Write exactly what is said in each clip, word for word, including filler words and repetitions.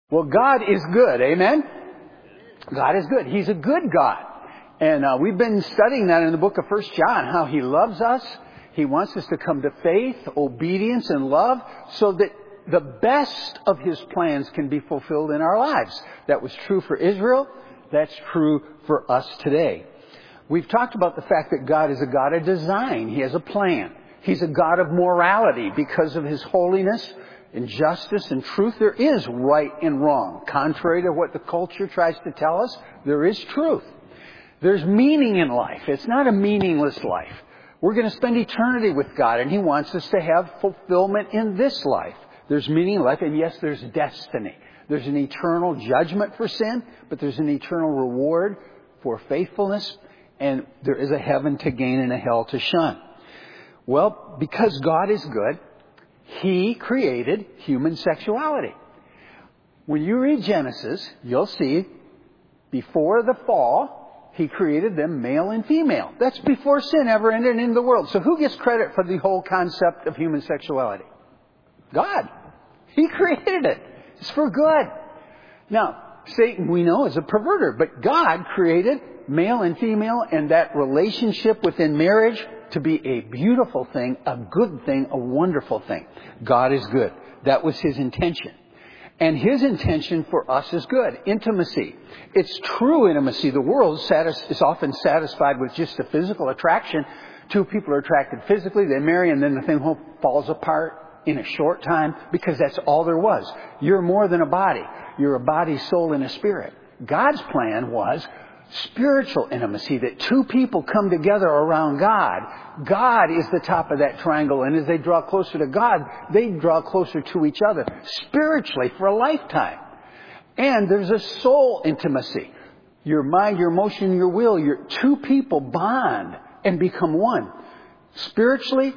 Well, God is good. Amen? God is good. He's a good God. And uh, we've been studying that in the book of First John, how He loves us. He wants us to come to faith, obedience, and love so that the best of His plans can be fulfilled in our lives. That was true for Israel. That's true for us today. We've talked about the fact that God is a God of design. He has a plan. He's a God of morality because of His holiness and justice and truth. There is right and wrong. Contrary to what the culture tries to tell us, there is truth. There's meaning in life. It's not a meaningless life. We're going to spend eternity with God, and He wants us to have fulfillment in this life. There's meaning in life, and yes, there's destiny. There's an eternal judgment for sin, but there's an eternal reward for faithfulness, and there is a heaven to gain and a hell to shun. Well, because God is good, He created human sexuality. When you read Genesis, you'll see before the fall, He created them male and female. That's before sin ever entered into the world. So who gets credit for the whole concept of human sexuality? God. He created it. It's for good. Now, Satan, we know, is a perverter, but God created male and female and that relationship within marriage to be a beautiful thing, a good thing, a wonderful thing. God is good. That was His intention. And His intention for us is good. Intimacy. It's true intimacy. The world is often satisfied with just a physical attraction. Two people are attracted physically, they marry, and then the thing falls apart in a short time because that's all there was. You're more than a body. You're a body, soul, and a spirit. God's plan was spiritual intimacy, that two people come together around God. God is the top of that triangle, and as they draw closer to God, they draw closer to each other spiritually for a lifetime. And there's a soul intimacy. Your mind, your emotion, your will, your two people bond and become one. Spiritually,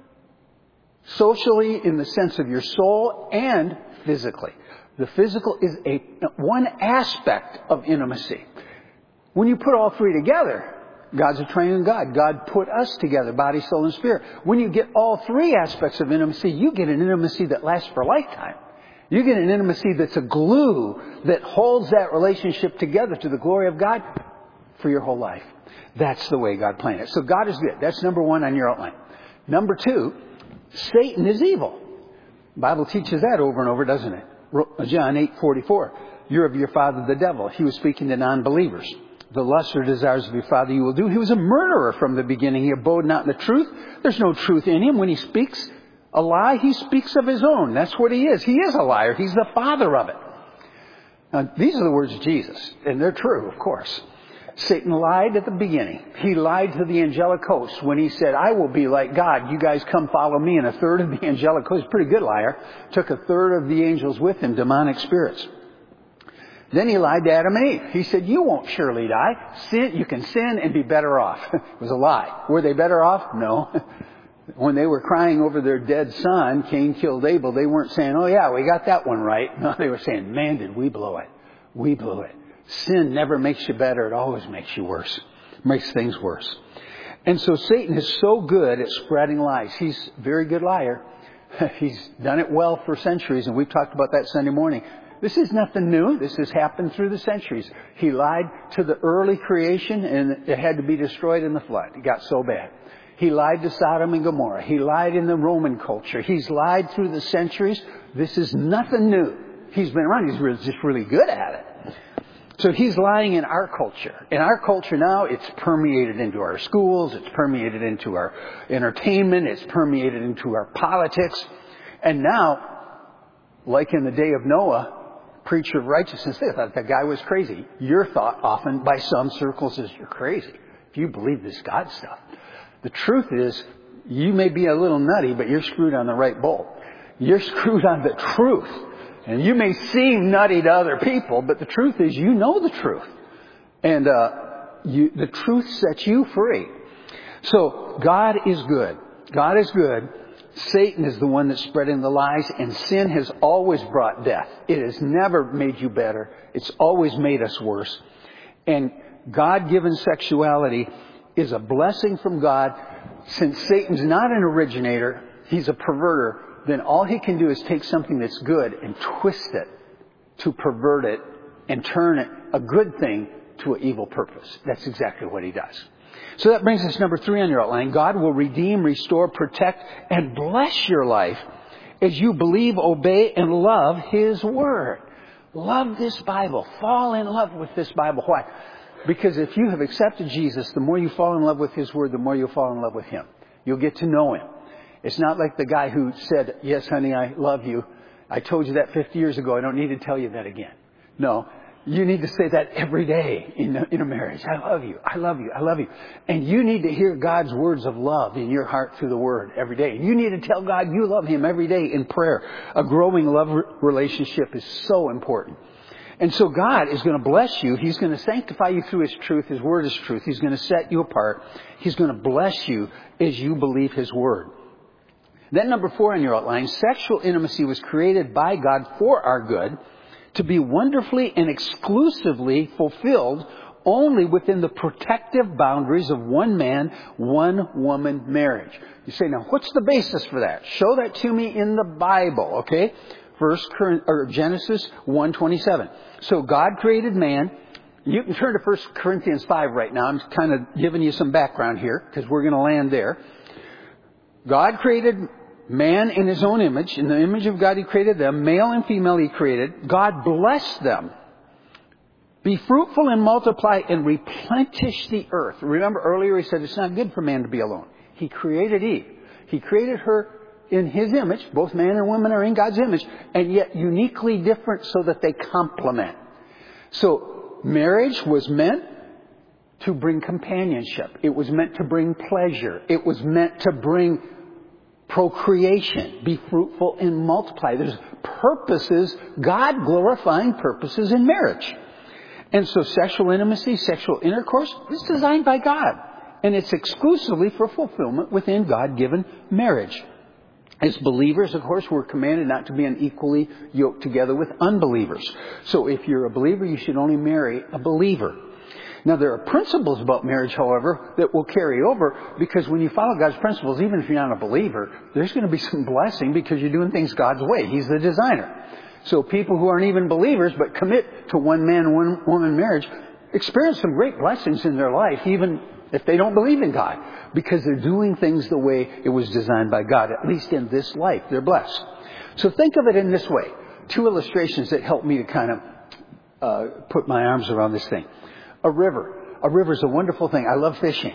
socially, in the sense of your soul, and physically. The physical is a one aspect of intimacy. When you put all three together, God's a triune God. God put us together, body, soul, and spirit. When you get all three aspects of intimacy, you get an intimacy that lasts for a lifetime. You get an intimacy that's a glue that holds that relationship together to the glory of God for your whole life. That's the way God planned it. So God is good. That's number one on your outline. Number two, Satan is evil. The Bible teaches that over and over, doesn't it? John eight forty-four. You're of your father the devil. He was speaking to non-believers. The lusts or desires of your father you will do. He was a murderer from the beginning. He abode not in the truth. There's no truth in him. When he speaks a lie, he speaks of his own. That's what he is. He is a liar. He's the father of it. Now, these are the words of Jesus, and they're true, of course. Satan lied at the beginning. He lied to the angelic host when he said, I will be like God. You guys come follow me. And a third of the angelic host, pretty good liar, took a third of the angels with him, demonic spirits. Then he lied to Adam and Eve. He said, you won't surely die. Sin, you can sin and be better off. It was a lie. Were they better off? No. When they were crying over their dead son, Cain killed Abel, they weren't saying, oh yeah, we got that one right. No, they were saying, man, did we blow it. We blew it. Sin never makes you better. It always makes you worse. It makes things worse. And so Satan is so good at spreading lies. He's a very good liar. He's done it well for centuries, and we've talked about that Sunday morning. This is nothing new. This has happened through the centuries. He lied to the early creation, and it had to be destroyed in the flood. It got so bad. He lied to Sodom and Gomorrah. He lied in the Roman culture. He's lied through the centuries. This is nothing new. He's been around. He's really, just really good at it. So he's lying in our culture. In our culture now, it's permeated into our schools. It's permeated into our entertainment. It's permeated into our politics. And now, like in the day of Noah, preacher of righteousness, they thought that guy was crazy. You're thought often by some circles as you're crazy if you believe this God stuff. The truth is, you may be a little nutty, but you're screwed on the right bolt. You're screwed on the truth. And you may seem nutty to other people, but the truth is you know the truth. And uh, you, the truth sets you free. So God is good. God is good. Satan is the one that's spreading the lies, and sin has always brought death. It has never made you better. It's always made us worse. And God-given sexuality is a blessing from God. Since Satan's not an originator, he's a perverter, then all he can do is take something that's good and twist it to pervert it and turn it, a good thing, to an evil purpose. That's exactly what he does. So that brings us to number three on your outline. God will redeem, restore, protect, and bless your life as you believe, obey, and love His Word. Love this Bible. Fall in love with this Bible. Why? Because if you have accepted Jesus, the more you fall in love with His Word, the more you'll fall in love with Him. You'll get to know Him. It's not like the guy who said, yes, honey, I love you. I told you that fifty years ago. I don't need to tell you that again. No. You need to say that every day in a, in a marriage. I love you. I love you. I love you. And you need to hear God's words of love in your heart through the Word every day. You need to tell God you love Him every day in prayer. A growing love relationship is so important. And so God is going to bless you. He's going to sanctify you through His truth. His Word is truth. He's going to set you apart. He's going to bless you as you believe His Word. Then number four on your outline, sexual intimacy was created by God for our good, to be wonderfully and exclusively fulfilled only within the protective boundaries of one man, one woman marriage. You say, now what's the basis for that? Show that to me in the Bible, okay? First, or Genesis one twenty-seven. So God created man. You can turn to First Corinthians five right now. I'm kind of giving you some background here because we're going to land there. God created man in His own image. In the image of God He created them. Male and female He created. God blessed them. Be fruitful and multiply and replenish the earth. Remember earlier He said it's not good for man to be alone. He created Eve. He created her in His image. Both man and woman are in God's image. And yet uniquely different so that they complement. So marriage was meant to bring companionship. It was meant to bring pleasure. It was meant to bring procreation. Be fruitful and multiply. There's purposes, God-glorifying purposes in marriage. And so sexual intimacy, sexual intercourse is designed by God. And it's exclusively for fulfillment within God-given marriage. As believers, of course, we're commanded not to be unequally yoked together with unbelievers. So if you're a believer, you should only marry a believer. Now, there are principles about marriage, however, that will carry over, because when you follow God's principles, even if you're not a believer, there's going to be some blessing because you're doing things God's way. He's the designer. So people who aren't even believers but commit to one man, one woman marriage experience some great blessings in their life, even if they don't believe in God, because they're doing things the way it was designed by God. At least in this life, they're blessed. So think of it in this way. Two illustrations that help me to kind of uh, put my arms around this thing. A river. A river is a wonderful thing. I love fishing.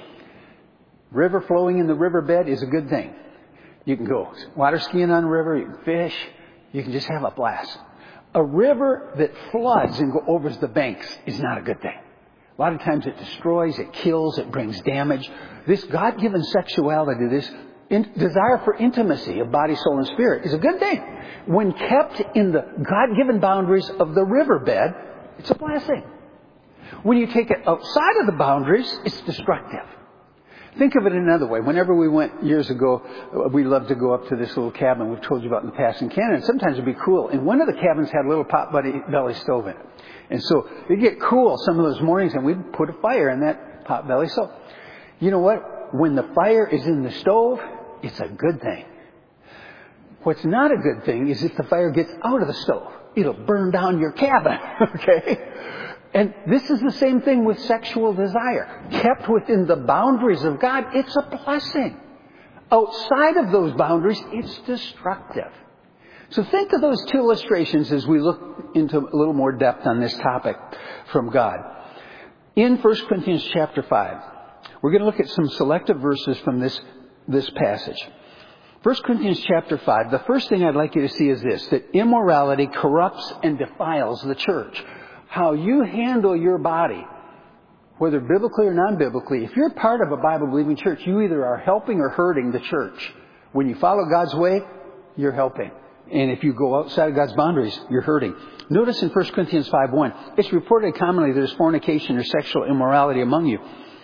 River flowing in the riverbed is a good thing. You can go water skiing on a river. You can fish. You can just have a blast. A river that floods and go over the banks is not a good thing. A lot of times it destroys, it kills, it brings damage. This God-given sexuality, this in, desire for intimacy of body, soul, and spirit is a good thing. When kept in the God-given boundaries of the riverbed, it's a blessing. When you take it outside of the boundaries, it's destructive. Think of it another way. Whenever we went years ago, we loved to go up to this little cabin we've told you about in the past in Canada. And sometimes it'd be cool. And one of the cabins had a little pot belly stove in it. And so it'd get cool some of those mornings and we'd put a fire in that pot belly stove. You know what? When the fire is in the stove, it's a good thing. What's not a good thing is if the fire gets out of the stove. It'll burn down your cabin. Okay? And this is the same thing with sexual desire. Kept within the boundaries of God, it's a blessing. Outside of those boundaries, it's destructive. So think of those two illustrations as we look into a little more depth on this topic from God. In First Corinthians chapter five, we're going to look at some selective verses from this, this passage. First Corinthians chapter five, the first thing I'd like you to see is this, that immorality corrupts and defiles the church. How you handle your body, whether biblically or non-biblically, if you're part of a Bible-believing church, you either are helping or hurting the church. When you follow God's way, you're helping. And if you go outside of God's boundaries, you're hurting. Notice in First Corinthians five one, it's reported commonly there's fornication or sexual immorality among you.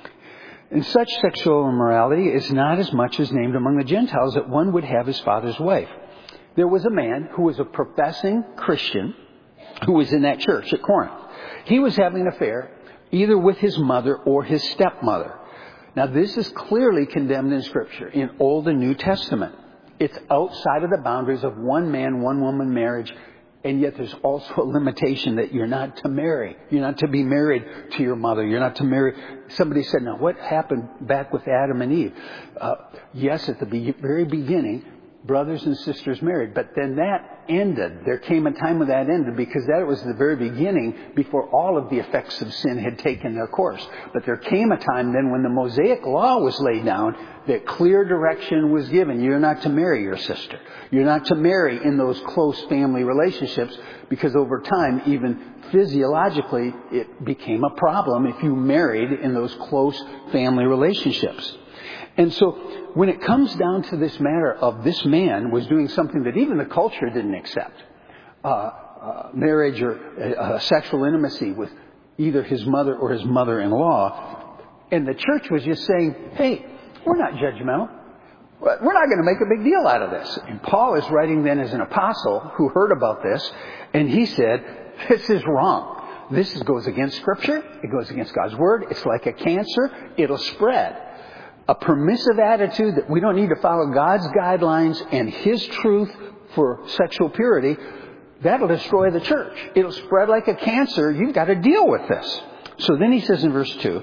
And such sexual immorality is not as much as named among the Gentiles that one would have his father's wife. There was a man who was a professing Christian who was in that church at Corinth. He was having an affair either with his mother or his stepmother. Now this is clearly condemned in Scripture in Old and New Testament. It's outside of the boundaries of one man, one woman marriage And yet there's also a limitation that you're not to marry. You're not to be married to your mother. You're not to marry. Somebody said, now what happened back with Adam and Eve? Uh, yes, at the be- very beginning, brothers and sisters married. But then that ended. There came a time when that ended because that was the very beginning before all of the effects of sin had taken their course. But there came a time then when the Mosaic law was laid down that clear direction was given. You're not to marry your sister. You're not to marry in those close family relationships because over time, even physiologically, it became a problem if you married in those close family relationships. And so when it comes down to this matter of this man was doing something that even the culture didn't accept, uh, uh, marriage or uh, sexual intimacy with either his mother or his mother-in-law, and the church was just saying, hey, we're not judgmental. We're not going to make a big deal out of this. And Paul is writing then as an apostle who heard about this, and he said, this is wrong. This goes against Scripture. It goes against God's Word. It's like a cancer. It'll spread. A permissive attitude that we don't need to follow God's guidelines and His truth for sexual purity, that'll destroy the church. It'll spread like a cancer. You've got to deal with this. So then he says in verse two,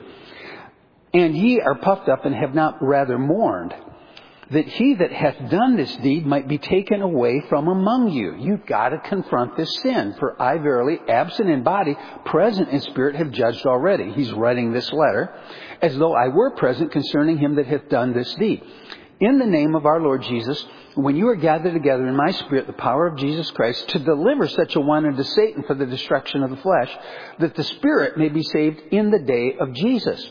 and ye are puffed up and have not rather mourned, that he that hath done this deed might be taken away from among you. You've got to confront this sin. For I verily, absent in body, present in spirit, have judged already. He's writing this letter as though I were present concerning him that hath done this deed. In the name of our Lord Jesus, when you are gathered together in my spirit, the power of Jesus Christ, to deliver such a one unto Satan for the destruction of the flesh, that the spirit may be saved in the day of Jesus.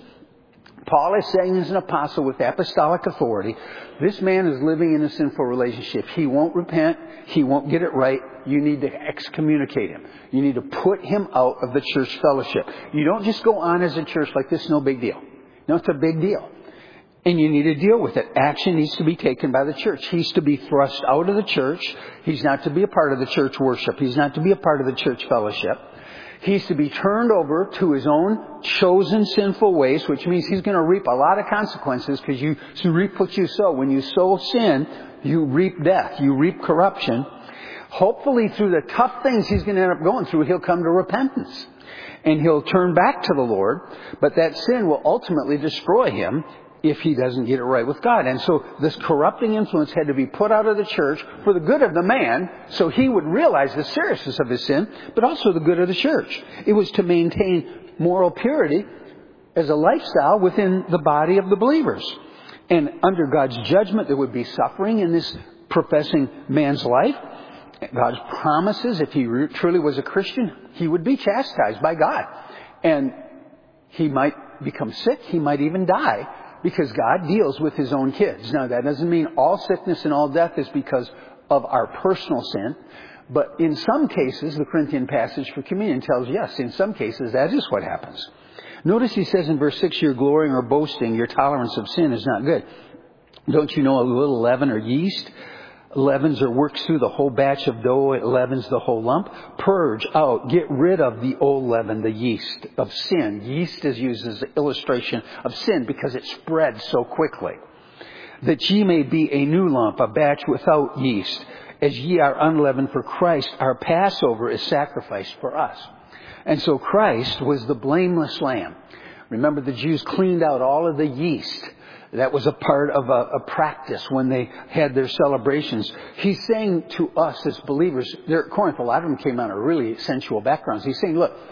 Paul is saying as an apostle with apostolic authority, this man is living in a sinful relationship. He won't repent. He won't get it right. You need to excommunicate him. You need to put him out of the church fellowship. You don't just go on as a church like this, no big deal. No, it's a big deal. And you need to deal with it. Action needs to be taken by the church. He's to be thrust out of the church. He's not to be a part of the church worship. He's not to be a part of the church fellowship. He's to be turned over to his own chosen sinful ways, which means he's going to reap a lot of consequences because you reap what you sow. When you sow sin, you reap death. You reap corruption. Hopefully through the tough things he's going to end up going through, he'll come to repentance. And he'll turn back to the Lord. But that sin will ultimately destroy him if he doesn't get it right with God. And so this corrupting influence had to be put out of the church for the good of the man, so he would realize the seriousness of his sin, but also the good of the church. It was to maintain moral purity as a lifestyle within the body of the believers. And under God's judgment, there would be suffering in this professing man's life. God's promises, if he truly was a Christian, he would be chastised by God. And he might become sick, he might even die, because God deals with His own kids. Now, that doesn't mean all sickness and all death is because of our personal sin. But in some cases, the Corinthian passage for communion tells, yes, in some cases, that is what happens. Notice he says in verse six, your glorying or boasting, your tolerance of sin is not good. Don't you know a little leaven or yeast leavens or works through the whole batch of dough, it leavens the whole lump? Purge out, get rid of the old leaven, the yeast of sin. Yeast is used as an illustration of sin because it spreads so quickly. That ye may be a new lump, a batch without yeast, as ye are unleavened, for Christ, our Passover, is sacrificed for us. And so Christ was the blameless lamb. Remember, the Jews cleaned out all of the yeast. That was a part of a, a practice when they had their celebrations. He's saying to us as believers, there at Corinth, a lot of them came out of really sensual backgrounds. He's saying, look,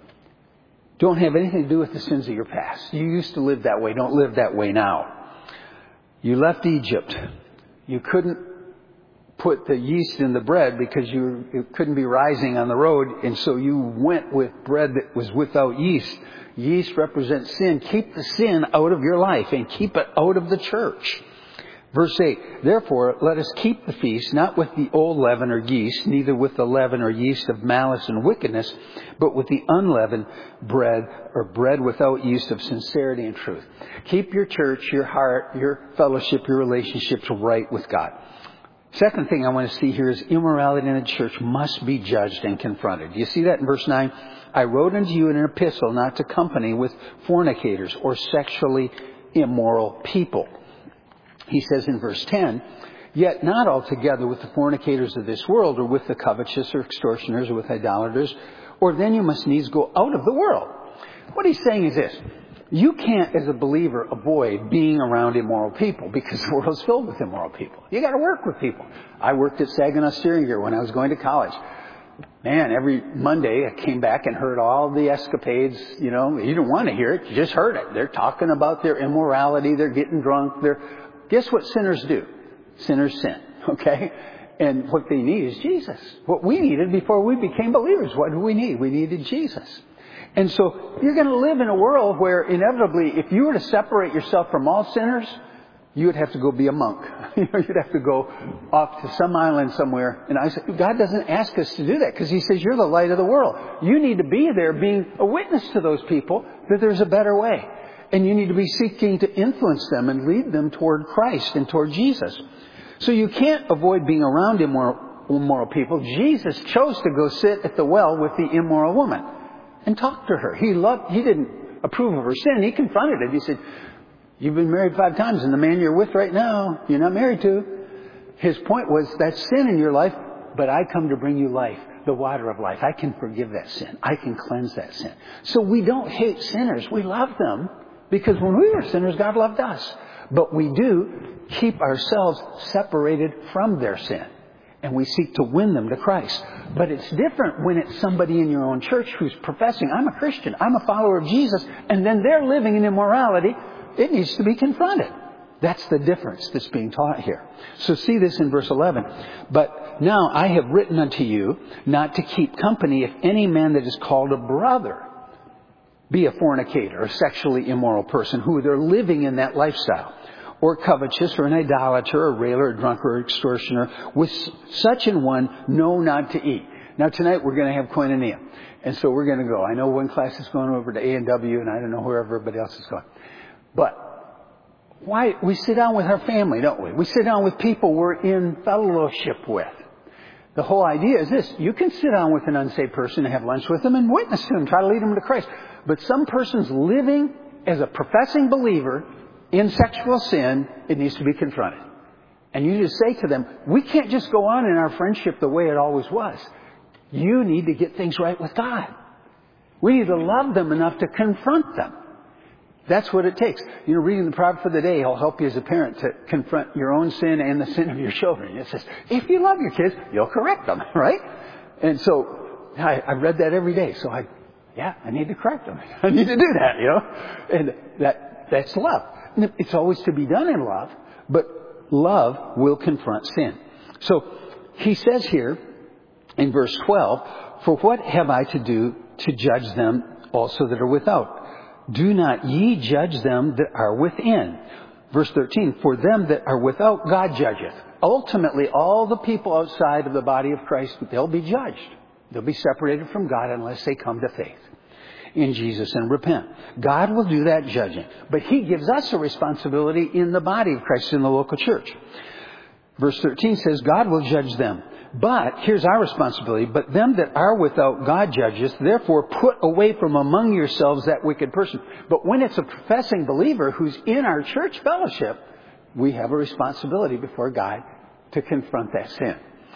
don't have anything to do with the sins of your past. You used to live that way. Don't live that way now. You left Egypt. You couldn't put the yeast in the bread because you it couldn't be rising on the road. And so you went with bread that was without yeast. Yeast represents sin. Keep the sin out of your life and keep it out of the church. Verse eight, therefore, let us keep the feast, not with the old leaven or yeast, neither with the leaven or yeast of malice and wickedness, but with the unleavened bread, or bread without yeast of sincerity and truth. Keep your church, your heart, your fellowship, your relationships right with God. Second thing I want to see here is immorality in the church must be judged and confronted. Do you see that in verse nine? I wrote unto you in an epistle not to company with fornicators or sexually immoral people. He says in verse ten, Yet not altogether with the fornicators of this world, or with the covetous, or extortioners, or with idolaters, or then you must needs go out of the world. What he's saying is this. You can't, as a believer, avoid being around immoral people because the world's filled with immoral people. You got to work with people. I worked at Saginaw Steering Gear when I was going to college. Man, every Monday I came back and heard all the escapades. You know, you didn't want to hear it. You just heard it. They're talking about their immorality. They're getting drunk. They're, guess what sinners do? Sinners sin. Okay? And what they need is Jesus. What we needed before we became believers. What do we need? We needed Jesus. And so you're going to live in a world where inevitably, if you were to separate yourself from all sinners, you would have to go be a monk. You'd have to go off to some island somewhere. And I said, God doesn't ask us to do that because He says you're the light of the world. You need to be there being a witness to those people that there's a better way. And you need to be seeking to influence them and lead them toward Christ and toward Jesus. So you can't avoid being around immoral, immoral people. Jesus chose to go sit at the well with the immoral woman and talk to her. He loved, he didn't approve of her sin. He confronted it. He said, you've been married five times and the man you're with right now, you're not married to. His point was, that's sin in your life, but I come to bring you life, the water of life. I can forgive that sin. I can cleanse that sin. So we don't hate sinners. We love them because when we were sinners, God loved us. But we do keep ourselves separated from their sin. And we seek to win them to Christ. But it's different when it's somebody in your own church who's professing, I'm a Christian, I'm a follower of Jesus, and then they're living in immorality. It needs to be confronted. That's the difference that's being taught here. So see this in verse eleven. But now I have written unto you not to keep company if any man that is called a brother be a fornicator, a sexually immoral person, who they're living in that lifestyle, or covetous, or an idolater, or railer, or drunkard, or extortioner. With such an one, know not to eat. Now tonight we're going to have koinonia. And so we're going to go. I know one class is going over to A and W, and I don't know where everybody else is going. But why? We sit down with our family, don't we? We sit down with people we're in fellowship with. The whole idea is this. You can sit down with an unsaved person and have lunch with them and witness to them, try to lead them to Christ. But some person's living as a professing believer in sexual sin, it needs to be confronted. And you just say to them, we can't just go on in our friendship the way it always was. You need to get things right with God. We need to love them enough to confront them. That's what it takes. You know, reading the proverb for the day will help you as a parent to confront your own sin and the sin of your children. It says, if you love your kids, you'll correct them, right? And so I, I read that every day. So I, yeah, I need to correct them. I need to do that, you know. And that that's love. It's always to be done in love, but love will confront sin. So he says here in verse twelve, for what have I to do to judge them also that are without? Do not ye judge them that are within. Verse thirteen, for them that are without, God judgeth. Ultimately, all the people outside of the body of Christ, they'll be judged. They'll be separated from God unless they come to faith in Jesus and repent. God will do that judging. But He gives us a responsibility in the body of Christ, in the local church. Verse thirteen says, God will judge them. But, here's our responsibility, but them that are without God judges, therefore put away from among yourselves that wicked person. But when it's a professing believer who's in our church fellowship, we have a responsibility before God to confront that sin.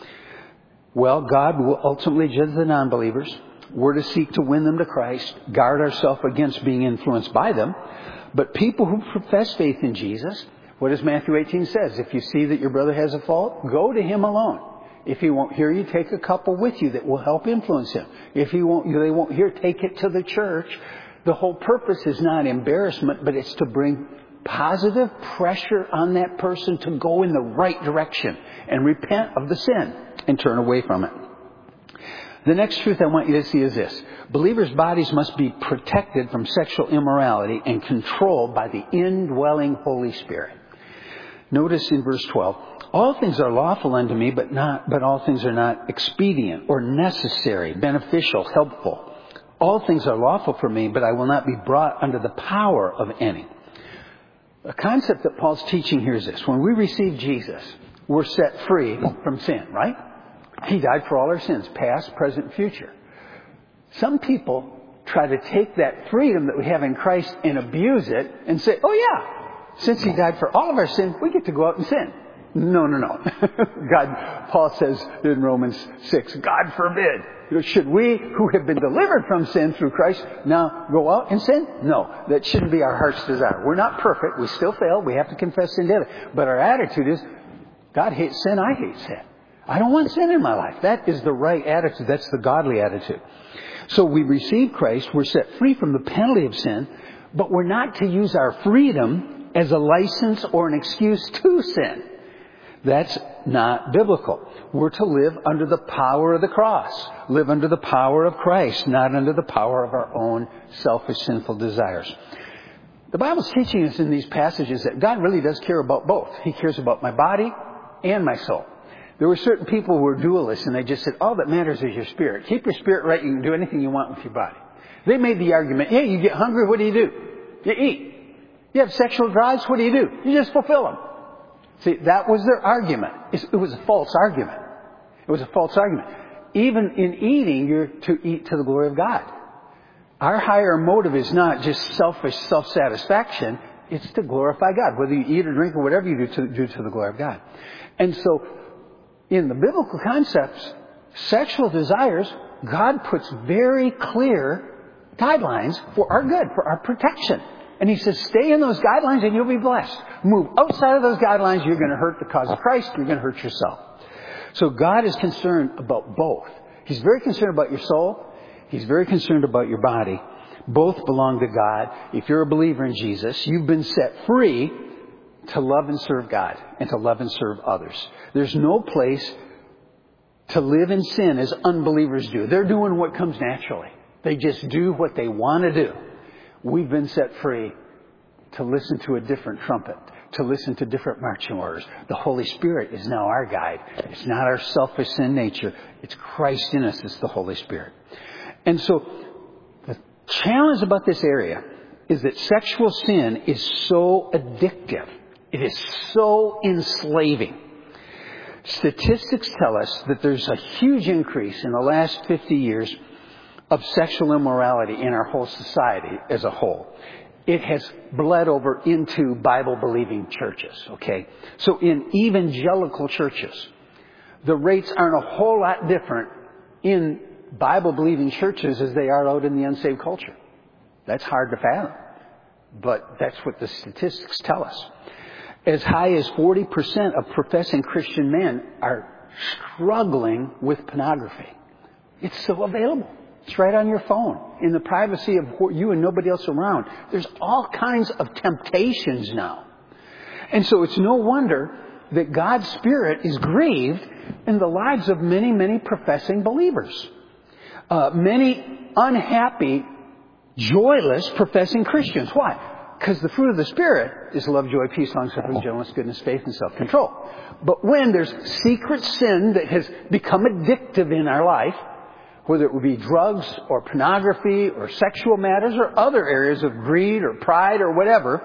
Well, God will ultimately judge the non-believers. We're to seek to win them to Christ, guard ourselves against being influenced by them. But people who profess faith in Jesus, what does Matthew eighteen says? If you see that your brother has a fault, go to him alone. If he won't hear you, take a couple with you that will help influence him. If he won't, they won't hear, take it to the church. The whole purpose is not embarrassment, but it's to bring positive pressure on that person to go in the right direction and repent of the sin and turn away from it. The next truth I want you to see is this. Believers' bodies must be protected from sexual immorality and controlled by the indwelling Holy Spirit. Notice in verse twelve, all things are lawful unto me, but not, but all things are not expedient or necessary, beneficial, helpful. All things are lawful for me, but I will not be brought under the power of any. A concept that Paul's teaching here is this. When we receive Jesus, we're set free from sin, right? He died for all our sins, past, present, future. Some people try to take that freedom that we have in Christ and abuse it and say, oh yeah, since He died for all of our sins, we get to go out and sin. No, no, no. God, Paul says in Romans six, God forbid. Should we, who have been delivered from sin through Christ, now go out and sin? No, that shouldn't be our heart's desire. We're not perfect. We still fail. We have to confess sin daily. But our attitude is, God hates sin. I hate sin. I don't want sin in my life. That is the right attitude. That's the godly attitude. So we receive Christ. We're set free from the penalty of sin. But we're not to use our freedom as a license or an excuse to sin. That's not biblical. We're to live under the power of the cross. Live under the power of Christ, not under the power of our own selfish, sinful desires. The Bible's teaching us in these passages that God really does care about both. He cares about my body and my soul. There were certain people who were dualists, and they just said, all that matters is your spirit. Keep your spirit right, you can do anything you want with your body. They made the argument, yeah, you get hungry, what do you do? You eat. You have sexual drives, what do you do? You just fulfill them. See, that was their argument. It was a false argument. It was a false argument. Even in eating, you're to eat to the glory of God. Our higher motive is not just selfish self-satisfaction. It's to glorify God. Whether you eat or drink or whatever you do, to do to the glory of God. And so, in the biblical concepts, sexual desires, God puts very clear guidelines for our good, for our protection. And He says, stay in those guidelines and you'll be blessed. Move outside of those guidelines, you're going to hurt the cause of Christ, you're going to hurt yourself. So God is concerned about both. He's very concerned about your soul. He's very concerned about your body. Both belong to God. If you're a believer in Jesus, you've been set free to love and serve God and to love and serve others. There's no place to live in sin as unbelievers do. They're doing what comes naturally. They just do what they want to do. We've been set free to listen to a different trumpet, to listen to different marching orders. The Holy Spirit is now our guide. It's not our selfish sin nature. It's Christ in us. It's the Holy Spirit. And so the challenge about this area is that sexual sin is so addictive. It is so enslaving. Statistics tell us that there's a huge increase in the last fifty years of sexual immorality in our whole society as a whole. It has bled over into Bible-believing churches, okay? So in evangelical churches, the rates aren't a whole lot different in Bible-believing churches as they are out in the unsaved culture. That's hard to fathom, but that's what the statistics tell us. As high as forty percent of professing Christian men are struggling with pornography. It's so available. It's right on your phone, in the privacy of you and nobody else around. There's all kinds of temptations now. And so it's no wonder that God's Spirit is grieved in the lives of many, many professing believers. Uh, many unhappy, joyless professing Christians. Why? Because the fruit of the Spirit is love, joy, peace, long-suffering, gentleness, goodness, faith, and self-control. But when there's secret sin that has become addictive in our life, whether it would be drugs or pornography or sexual matters or other areas of greed or pride or whatever,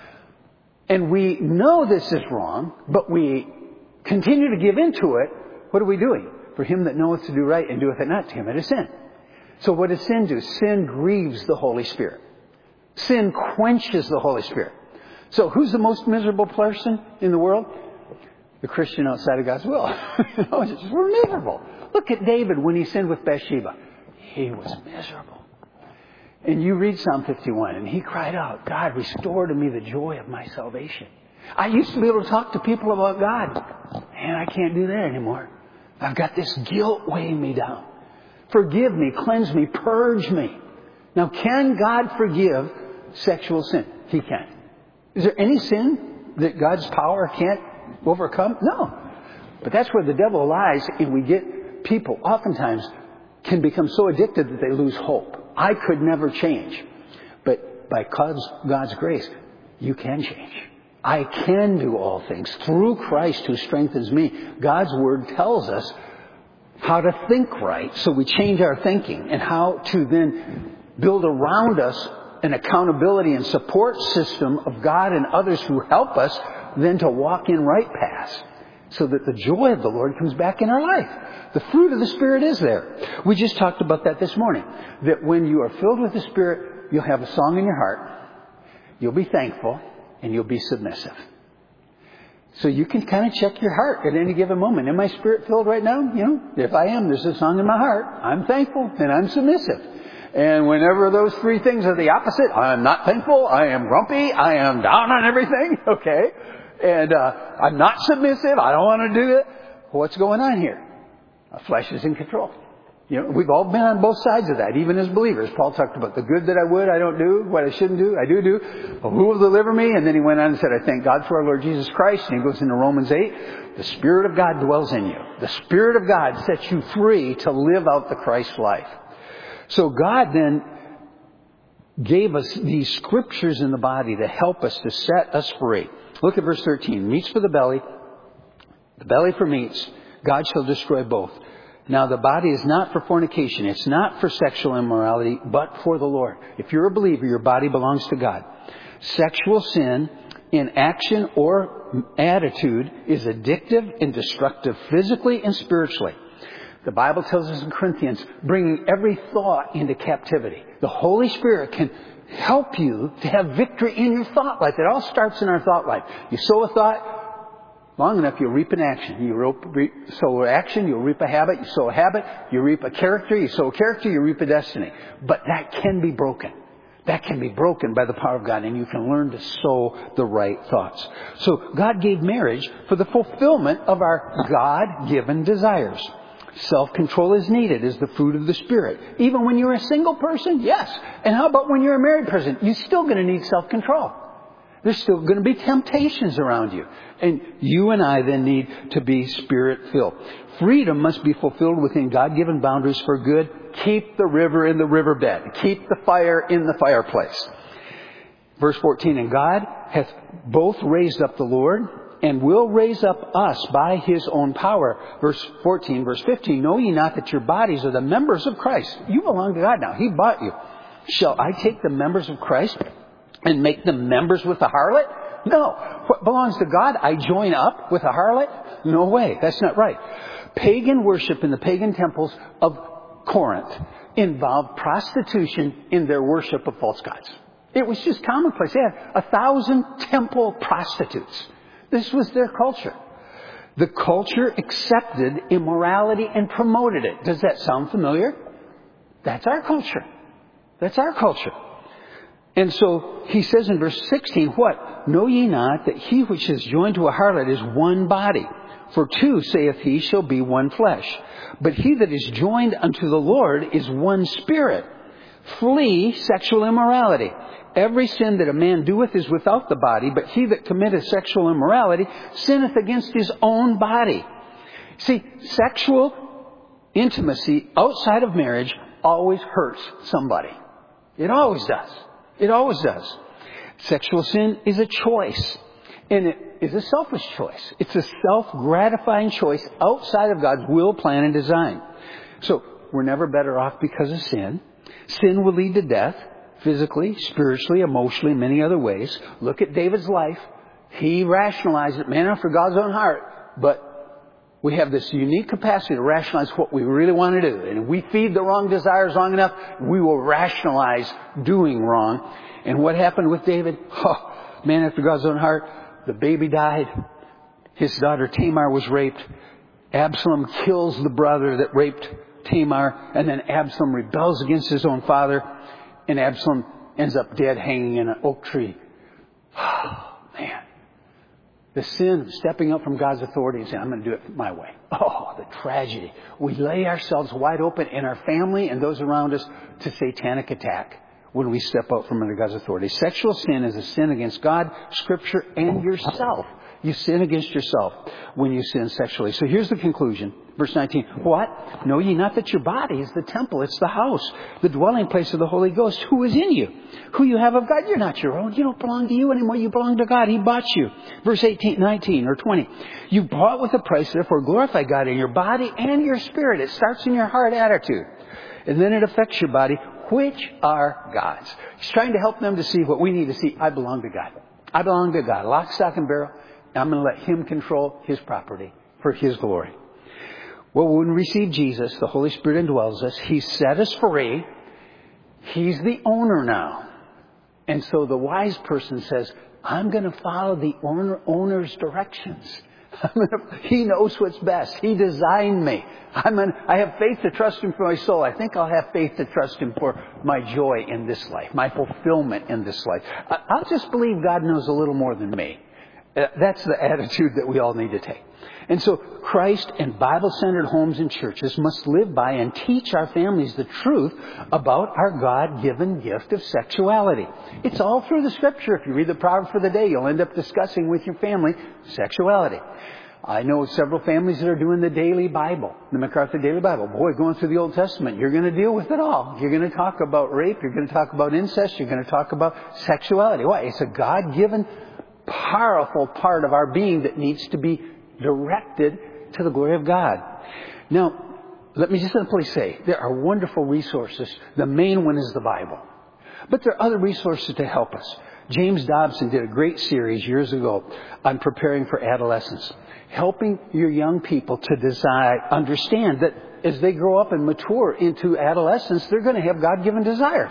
and we know this is wrong, but we continue to give into it, what are we doing? For him that knoweth to do right and doeth it not, to him it is sin. So what does sin do? Sin grieves the Holy Spirit. Sin quenches the Holy Spirit. So who's the most miserable person in the world? The Christian outside of God's will. You know, it's just, we're miserable. Look at David when he sinned with Bathsheba. He was miserable. And you read Psalm fifty-one, and he cried out, God, restore to me the joy of my salvation. I used to be able to talk to people about God. And I can't do that anymore. I've got this guilt weighing me down. Forgive me, cleanse me, purge me. Now, can God forgive sexual sin? He can. Is there any sin that God's power can't overcome? No. But that's where the devil lies, and we get people oftentimes can become so addicted that they lose hope. I could never change. But by God's grace, you can change. I can do all things through Christ who strengthens me. God's Word tells us how to think right, so we change our thinking, and how to then build around us an accountability and support system of God and others who help us then to walk in right paths, so that the joy of the Lord comes back in our life. The fruit of the Spirit is there. We just talked about that this morning. That when you are filled with the Spirit, you'll have a song in your heart, you'll be thankful, and you'll be submissive. So you can kind of check your heart at any given moment. Am I spirit filled right now? You know, if I am, there's a song in my heart. I'm thankful and I'm submissive. And whenever those three things are the opposite, I'm not thankful, I am grumpy, I am down on everything, okay? And uh, I'm not submissive, I don't want to do it. What's going on here? Our flesh is in control. You know, we've all been on both sides of that, even as believers. Paul talked about the good that I would, I don't do. What I shouldn't do, I do do. Well, who will deliver me? And then he went on and said, I thank God for our Lord Jesus Christ. And he goes into Romans eight. The Spirit of God dwells in you. The Spirit of God sets you free to live out the Christ life. So God then gave us these scriptures in the body to help us, to set us free. Look at verse thirteen. Meats for the belly, the belly for meats. God shall destroy both. Now, the body is not for fornication. It's not for sexual immorality, but for the Lord. If you're a believer, your body belongs to God. Sexual sin in action or attitude is addictive and destructive physically and spiritually. The Bible tells us in Corinthians, bringing every thought into captivity. The Holy Spirit can help you to have victory in your thought life. It all starts in our thought life. You sow a thought, long enough, you'll reap an action. You reap, sow an action, you'll reap a habit. You sow a habit, you reap a character. You sow a character, you reap a destiny. But that can be broken. That can be broken by the power of God, and you can learn to sow the right thoughts. So God gave marriage for the fulfillment of our God-given desires. Self-control is needed as the fruit of the Spirit. Even when you're a single person, yes. And how about when you're a married person? You're still going to need self-control. There's still going to be temptations around you. And you and I then need to be Spirit-filled. Freedom must be fulfilled within God-given boundaries for good. Keep the river in the riverbed. Keep the fire in the fireplace. Verse fourteen, and God hath both raised up the Lord and will raise up us by His own power. Verse fourteen, verse fifteen, know ye not that your bodies are the members of Christ? You belong to God now. He bought you. Shall I take the members of Christ and make them members with a harlot? No. What belongs to God, I join up with a harlot? No way. That's not right. Pagan worship in the pagan temples of Corinth involved prostitution in their worship of false gods. It was just commonplace. They had a thousand temple prostitutes. This was their culture. The culture accepted immorality and promoted it. Does that sound familiar? That's our culture. That's our culture. And so he says in verse sixteen, what? Know ye not that he which is joined to a harlot is one body? For two, saith he, shall be one flesh. But he that is joined unto the Lord is one spirit. Flee sexual immorality. Every sin that a man doeth is without the body, but he that committeth sexual immorality sinneth against his own body. See, sexual intimacy outside of marriage always hurts somebody. It always does. It always does. Sexual sin is a choice. And it is a selfish choice. It's a self-gratifying choice outside of God's will, plan, and design. So, we're never better off because of sin. Sin will lead to death, physically, spiritually, emotionally, many other ways. Look at David's life. He rationalized it, man after God's own heart. But we have this unique capacity to rationalize what we really want to do. And if we feed the wrong desires long enough, we will rationalize doing wrong. And what happened with David? Oh, man after God's own heart. The baby died. His daughter Tamar was raped. Absalom kills the brother that raped Tamar. And then Absalom rebels against his own father. And Absalom ends up dead hanging in an oak tree. Oh, man. The sin of stepping up from God's authority and saying, I'm going to do it my way. Oh, the tragedy. We lay ourselves wide open in our family and those around us to satanic attack when we step out from under God's authority. Sexual sin is a sin against God, Scripture, and yourself. You sin against yourself when you sin sexually. So here's the conclusion. Verse nineteen. What? Know ye not that your body is the temple? It's the house, the dwelling place of the Holy Ghost, who is in you, who you have of God. You're not your own. You don't belong to you anymore. You belong to God. He bought you. Verse eighteen, nineteen, or twenty. You bought with a price, therefore glorify God in your body and your spirit. It starts in your heart attitude. And then it affects your body, which are God's. He's trying to help them to see what we need to see. I belong to God. I belong to God. Lock, stock, and barrel. I'm going to let Him control His property for His glory. Well, when we receive Jesus, the Holy Spirit indwells us. He set us free. He's the owner now. And so the wise person says, I'm going to follow the owner, owner's directions. I'm gonna, he knows what's best. He designed me. I'm an, I have faith to trust Him for my soul. I think I'll have faith to trust Him for my joy in this life, my fulfillment in this life. I, I'll just believe God knows a little more than me. Uh, that's the attitude that we all need to take. And so Christ and Bible-centered homes and churches must live by and teach our families the truth about our God-given gift of sexuality. It's all through the Scripture. If you read the Proverb for the day, you'll end up discussing with your family sexuality. I know several families that are doing the Daily Bible, the MacArthur Daily Bible. Boy, going through the Old Testament, you're going to deal with it all. You're going to talk about rape. You're going to talk about incest. You're going to talk about sexuality. Why? It's a God-given, powerful part of our being that needs to be directed to the glory of God. Now, let me just simply say, there are wonderful resources. The main one is the Bible. But there are other resources to help us. James Dobson did a great series years ago on preparing for adolescence, helping your young people to decide, understand that as they grow up and mature into adolescence, they're going to have God-given desires.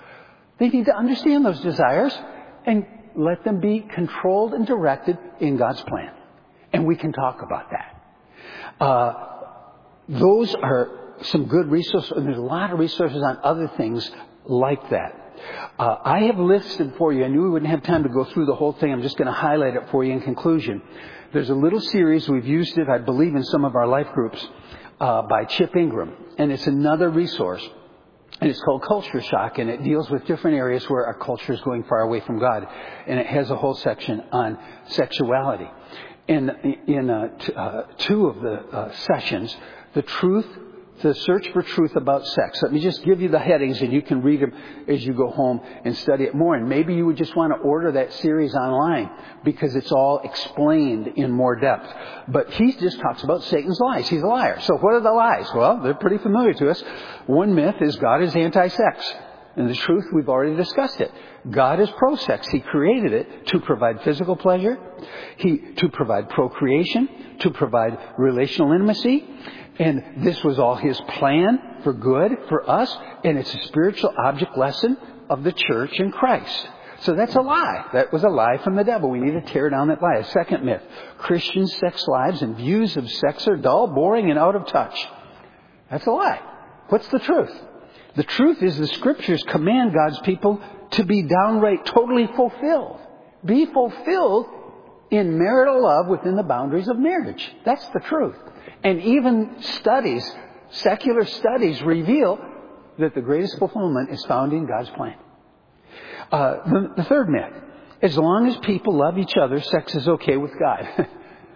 They need to understand those desires and let them be controlled and directed in God's plan. And we can talk about that. Uh, those are some good resources. And there's a lot of resources on other things like that. Uh, I have listed for you, I knew we wouldn't have time to go through the whole thing. I'm just going to highlight it for you in conclusion. There's a little series, we've used it, I believe, in some of our life groups, uh, by Chip Ingram. And it's another resource. And it's called Culture Shock, and it deals with different areas where our culture is going far away from God. And it has a whole section on sexuality. In, in uh, t- uh, two of the uh, sessions, the truth, the search for truth about sex. Let me just give you the headings, and you can read them as you go home and study it more. And maybe you would just want to order that series online because it's all explained in more depth. But he just talks about Satan's lies. He's a liar. So what are the lies? Well, they're pretty familiar to us. One myth is God is anti-sex. And the truth, we've already discussed it. God is pro-sex. He created it to provide physical pleasure, he to provide procreation, to provide relational intimacy. And this was all His plan for good for us. And it's a spiritual object lesson of the church in Christ. So that's a lie. That was a lie from the devil. We need to tear down that lie. A second myth. Christian sex lives and views of sex are dull, boring, and out of touch. That's a lie. What's the truth? The truth is the Scriptures command God's people to be downright totally fulfilled. Be fulfilled in marital love within the boundaries of marriage. That's the truth. And even studies, secular studies, reveal that the greatest fulfillment is found in God's plan. Uh, the, the third myth. As long as people love each other, sex is okay with God.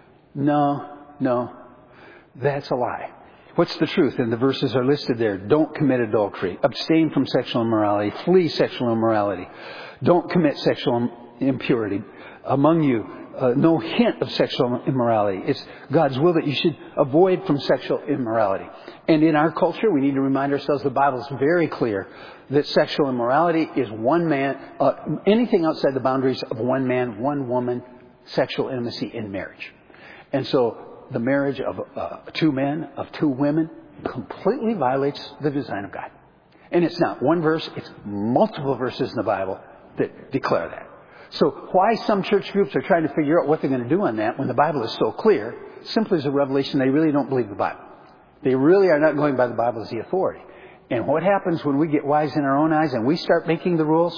no, no. That's a lie. What's the truth? And the verses are listed there. Don't commit adultery. Abstain from sexual immorality. Flee sexual immorality. Don't commit sexual impurity. Among you, uh, no hint of sexual immorality. It's God's will that you should avoid from sexual immorality. And in our culture, we need to remind ourselves the Bible is very clear that sexual immorality is one man, uh, anything outside the boundaries of one man, one woman, sexual intimacy in marriage. And so the marriage of uh, two men, of two women, completely violates the design of God. And it's not one verse, it's multiple verses in the Bible that declare that. So why some church groups are trying to figure out what they're going to do on that when the Bible is so clear, simply as a revelation, they really don't believe the Bible. They really are not going by the Bible as the authority. And what happens when we get wise in our own eyes and we start making the rules?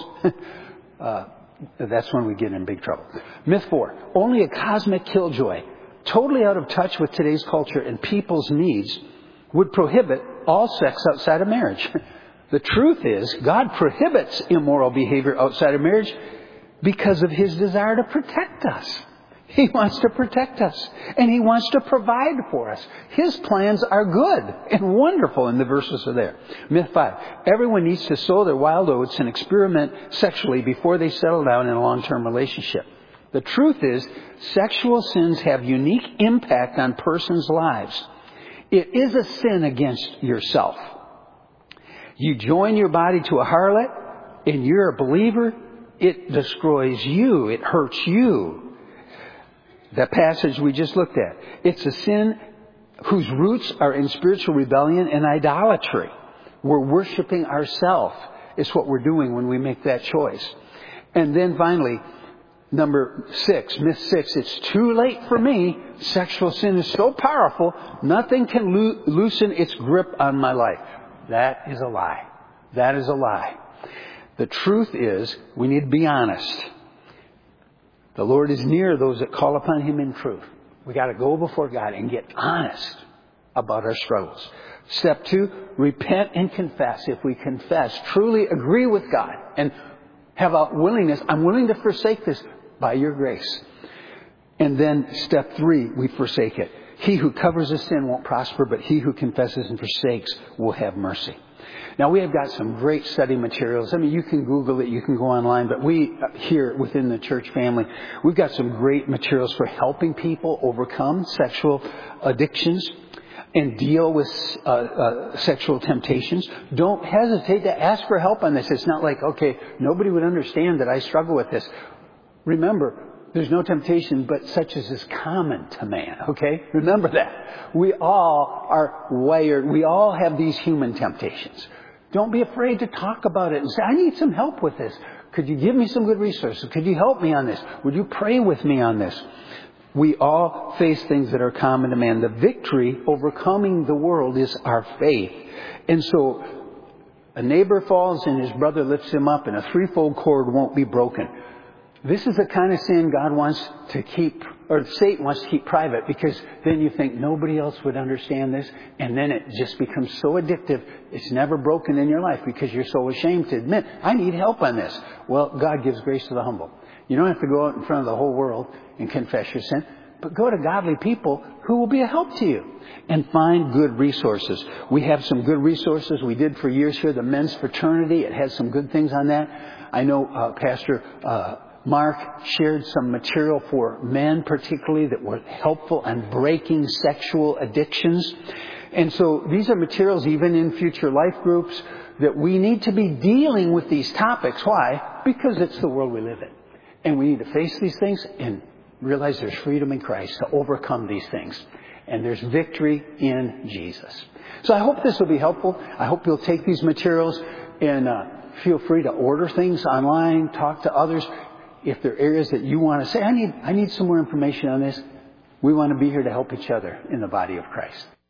uh, that's when we get in big trouble. Myth four, only a cosmic killjoy, totally out of touch with today's culture and people's needs, would prohibit all sex outside of marriage. The truth is, God prohibits immoral behavior outside of marriage because of His desire to protect us. He wants to protect us. And He wants to provide for us. His plans are good and wonderful, and the verses are there. Myth five. Everyone needs to sow their wild oats and experiment sexually before they settle down in a long-term relationship. The truth is, sexual sins have unique impact on persons' lives. It is a sin against yourself. You join your body to a harlot, and you're a believer, it destroys you. It hurts you. That passage we just looked at. It's a sin whose roots are in spiritual rebellion and idolatry. We're worshiping ourselves. It's what we're doing when we make that choice. And then finally, Number six, myth six, it's too late for me. Sexual sin is so powerful, nothing can loo- loosen its grip on my life. That is a lie. That is a lie. The truth is, we need to be honest. The Lord is near those that call upon Him in truth. We got to go before God and get honest about our struggles. Step two, repent and confess. If we confess, truly agree with God and have a willingness, I'm willing to forsake this by your grace. And then step three, we forsake it. He who covers a sin won't prosper, but he who confesses and forsakes will have mercy. Now, we have got some great study materials. I mean, you can Google it, you can go online, but we here within the church family, we've got some great materials for helping people overcome sexual addictions and deal with uh, uh, sexual temptations. Don't hesitate to ask for help on this. It's not like, okay, nobody would understand that I struggle with this. Remember, there's no temptation but such as is common to man, okay? Remember that. We all are wired. We all have these human temptations. Don't be afraid to talk about it and say, I need some help with this. Could you give me some good resources? Could you help me on this? Would you pray with me on this? We all face things that are common to man. The victory overcoming the world is our faith. And so a neighbor falls and his brother lifts him up and a threefold cord won't be broken. This is the kind of sin God wants to keep, or Satan wants to keep private, because then you think nobody else would understand this, and then it just becomes so addictive, it's never broken in your life because you're so ashamed to admit, I need help on this. Well, God gives grace to the humble. You don't have to go out in front of the whole world and confess your sin, but go to godly people who will be a help to you and find good resources. We have some good resources. We did for years here, the men's fraternity. It has some good things on that. I know uh, Pastor uh Mark shared some material for men particularly that were helpful in breaking sexual addictions. And so these are materials even in future life groups that we need to be dealing with these topics. Why? Because it's the world we live in. And we need to face these things and realize there's freedom in Christ to overcome these things. And there's victory in Jesus. So I hope this will be helpful. I hope you'll take these materials and uh, feel free to order things online, talk to others. If there are areas that you want to say, I need, I need some more information on this, we want to be here to help each other in the body of Christ.